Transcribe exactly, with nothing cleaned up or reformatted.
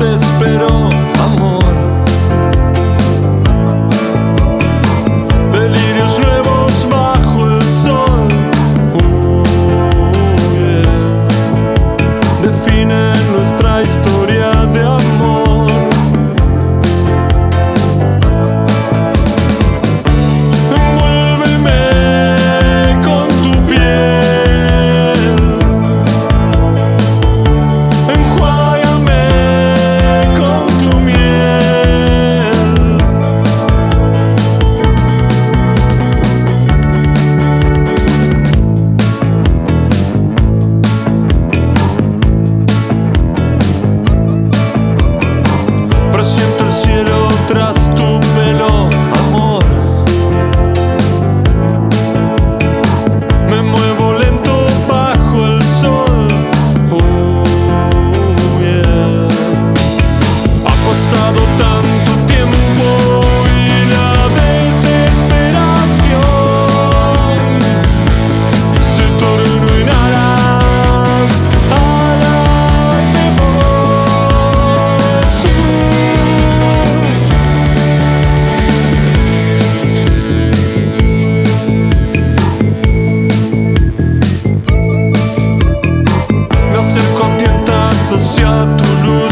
te espero, amor. Delirios nuevos bajo el sol, uh, yeah. Definen nuestra historia de amor. Envuélveme con tu piel, enjuágame con tu miel. Presiento el cielo tras tu pelo, amor. Me muevo lento bajo el sol, oh, yeah. Ha pasado tanto tiempo y la desesperación se tornó en alas, alas de voz. Me acerco a tientas hacia tu luz.